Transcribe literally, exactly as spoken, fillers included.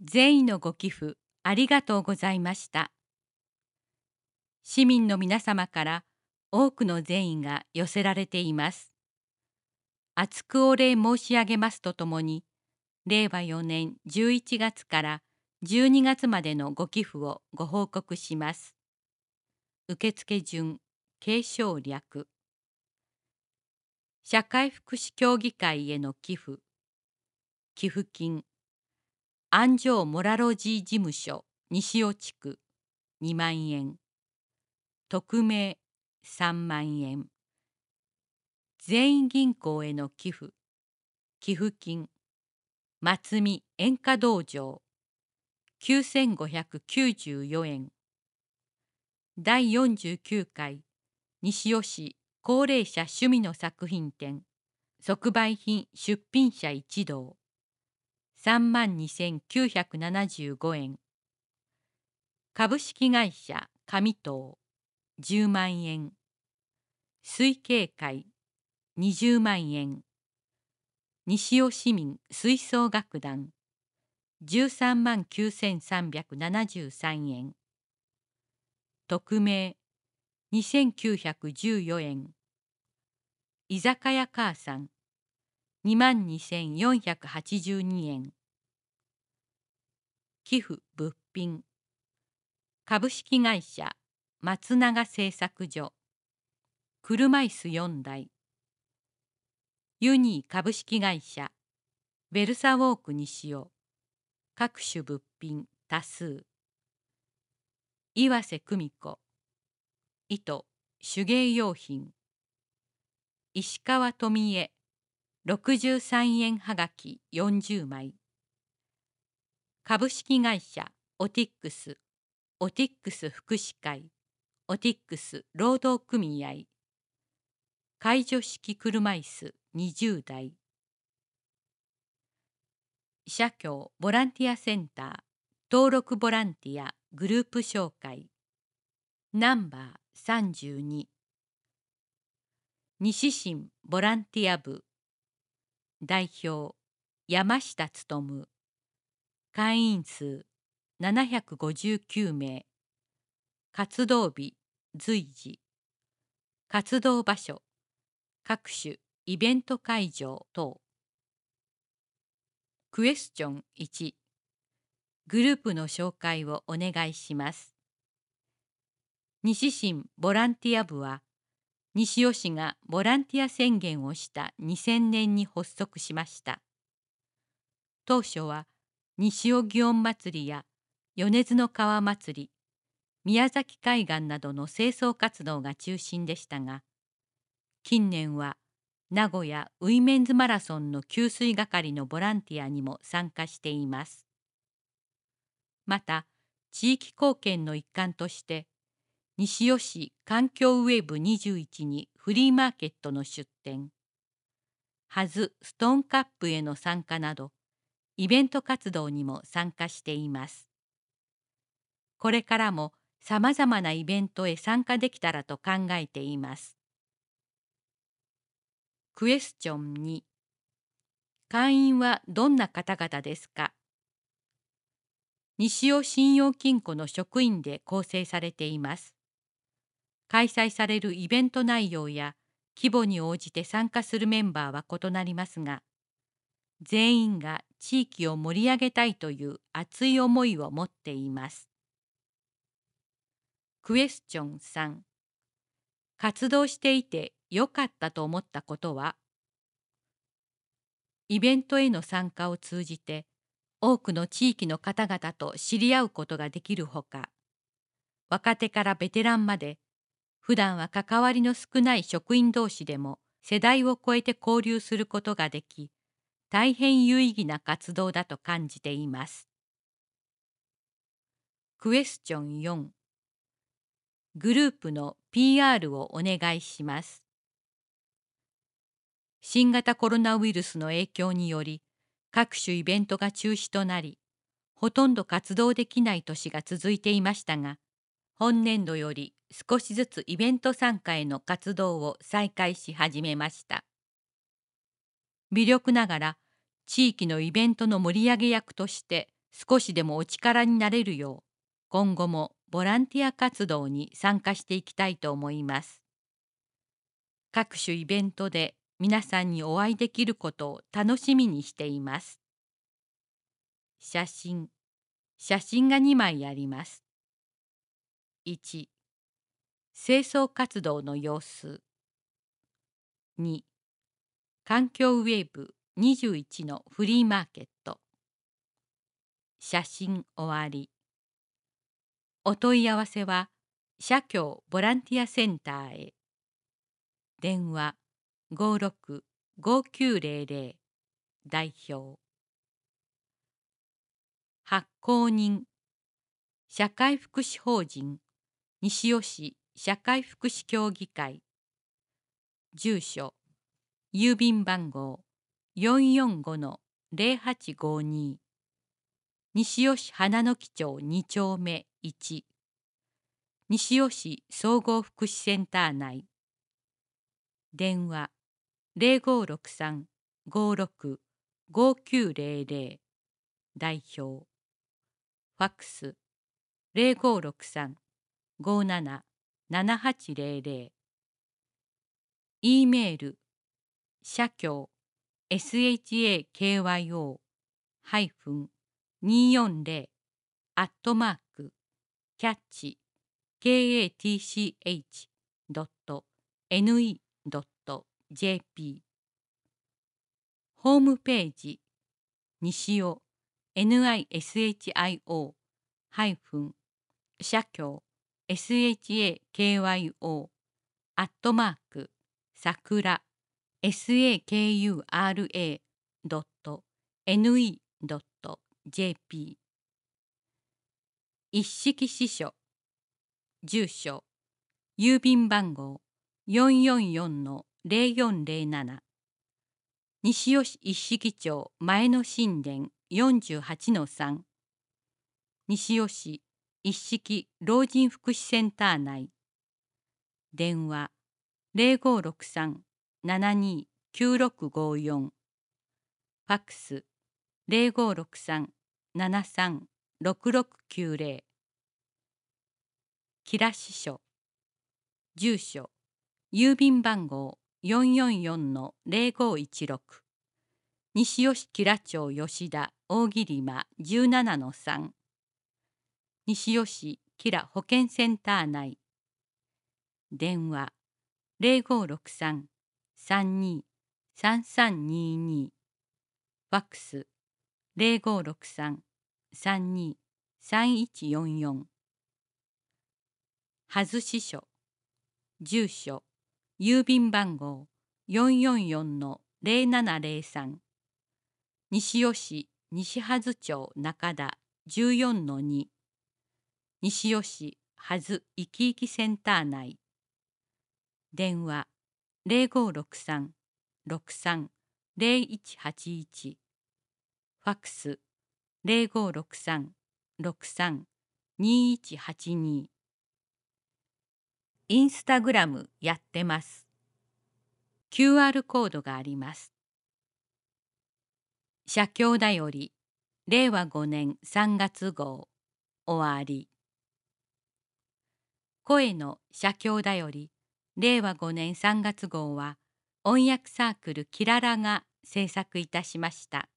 善意のご寄付ありがとうございました。市民の皆様から多くの善意が寄せられています。厚くお礼申し上げますとともに、れいわよねんじゅういちがつからじゅうにがつまでのご寄付をご報告します。受付順、継承略。社会福祉協議会への寄付。寄付金。安城モラロジー事務所西尾地区にまんえん。匿名さんまんえん。全員銀行への寄付。寄付金。松見演歌道場きゅうせんごひゃくきゅうじゅうよえん。だいよんじゅうきゅうかい西尾市高齢者趣味の作品展即売品出品者一同さんまんにせんきゅうひゃくななじゅうごえん。株式会社上東じゅうまんえん。水景会にじゅうまんえん。西尾市民吹奏楽団じゅうさんまんきゅうせんさんびゃくななじゅうさんえん。匿名にせんきゅうひゃくじゅうよえん。居酒屋母さんにまんにせんよんひゃくはちじゅうにえん。寄付物品株式会社松永製作所車椅子よんだい。ユニー株式会社ベルサウォーク西尾各種物品多数。岩瀬久美子糸手芸用品。石川富江ろくじゅうさんえんはがきよんじゅうまい。株式会社オティックスオティックス福祉会オティックス労働組合介助式車椅子にじゅうだい。社協ボランティアセンター登録ボランティアグループ紹介ナンバーさんじゅうに。西新ボランティア部代表山下勉。会員数ななひゃくごじゅうきゅうめい。活動日随時。活動場所各種イベント会場等。クエスチョンいち。グループの紹介をお願いします。西新ボランティア部は西尾市がボランティア宣言をしたにせんねんに発足しました。当初は西尾祇園祭や米津の川祭り、宮崎海岸などの清掃活動が中心でしたが、近年は名古屋ウィメンズマラソンの給水係のボランティアにも参加しています。また地域貢献の一環として西尾市環境ウェーブにじゅういちにフリーマーケットの出店、ハズストーンカップへの参加などイベント活動にも参加しています。これからもさまざまなイベントへ参加できたらと考えています。クエスチョンに。会員はどんな方々ですか？西尾信用金庫の職員で構成されています。開催されるイベント内容や規模に応じて参加するメンバーは異なりますが、全員が地域を盛り上げたいという熱い思いを持っています。クエスチョンさん。活動していて良かったと思ったことは？イベントへの参加を通じて多くの地域の方々と知り合うことができるほか、若手からベテランまで普段は関わりの少ない職員同士でも世代を超えて交流することができ、大変有意義な活動だと感じています。クエスチョンよん。グループの ピーアール をお願いします。新型コロナウイルスの影響により、各種イベントが中止となり、ほとんど活動できない年が続いていましたが、本年度より少しずつイベント参加への活動を再開し始めました。微力ながら地域のイベントの盛り上げ役として少しでもお力になれるよう、今後もボランティア活動に参加していきたいと思います。各種イベントで皆さんにお会いできることを楽しみにしています。写真、写真がにまいあります。いち、清掃活動の様子。に、環境ウェーブにじゅういちのフリーマーケット。写真終わり。お問い合わせは社協ボランティアセンターへ。電話ごろくごきゅうぜろぜろ代表。発行人社会福祉法人西尾市社会福祉協議会。住所郵便番号 よんよんごのぜろはちごに 西尾市花の木町に丁目いち、西尾市総合福祉センター内。電話ゼロごろくさん ごろく ごきゅうぜろぜろ代表。ファックスゼロごろくさん ごなな ななはちゼロゼロ。E メール社協 エスエイチエーケーワイオー にーよんぜろ アットマークキャッチ ケーエーティーシーエイチ ドット エヌイー ドット ジェーピー。ホームページ西尾 ニシオ社協 エスエイチエーケーワイオー アットマークさくら サクラ ドット エヌイー ドット ジェーピー。一式支所住所郵便番号 よんよんよんのぜろよんぜろなな 西尾市一式町前の新田 よんじゅうはちのさん 西尾市一式老人福祉センター内。電話ゼロごろくさん ななにきゅうろくごよん。ファックスゼロごろくさん ななさん ろくろくきゅうぜろ。木良支所住所郵便番号 よんよんよんのぜろごいちろく 西尾市吉良町吉田大桐間 じゅうななのさん。西尾市吉良保健センター内。電話ゼロごろくさん さんに さんさんにに。ファックスゼロごろくさん さんに さんいちよんよん。はず支所住所郵便番号 よんよんよんのぜろななぜろさん。西尾市西はず町中田 じゅうよんのに。西尾市はずいきいきセンター内。電話ゼロごろくさん ろくさん ゼロいちはちいち。ファックスゼロごろくさん ろくさん にいちはちに。インスタグラムやってます。キューアール コードがあります。社協だよりれいわごねんさんがつ号終わり。声の社協だよりれいわごねんさんがつ号は音訳サークルキララが制作いたしました。